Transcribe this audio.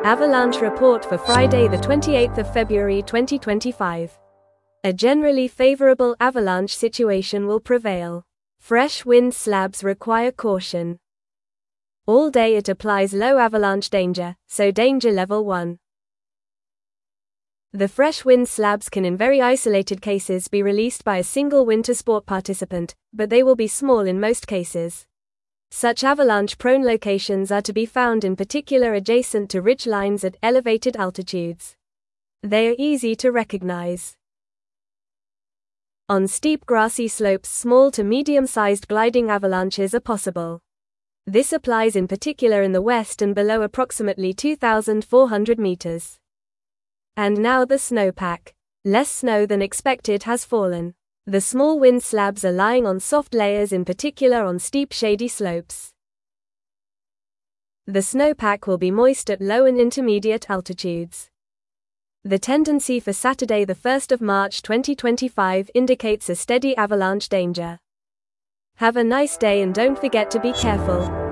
Avalanche report for Friday the 28th of February 2025. A generally favorable avalanche situation will prevail. Fresh wind slabs require caution. All day it applies low avalanche danger, so danger level 1. The fresh wind slabs can in very isolated cases be released by a single winter sport participant, but they will be small in most cases. Such avalanche-prone locations are to be found in particular adjacent to ridge lines at elevated altitudes. They are easy to recognize. On steep grassy slopes, small to medium-sized gliding avalanches are possible. This applies in particular in the west and below approximately 2,400 meters. And now the snowpack. Less snow than expected has fallen. The small wind slabs are lying on soft layers, in particular on steep shady slopes. The snowpack will be moist at low and intermediate altitudes. The tendency for Saturday the 1st of March 2025 indicates a steady avalanche danger. Have a nice day and don't forget to be careful.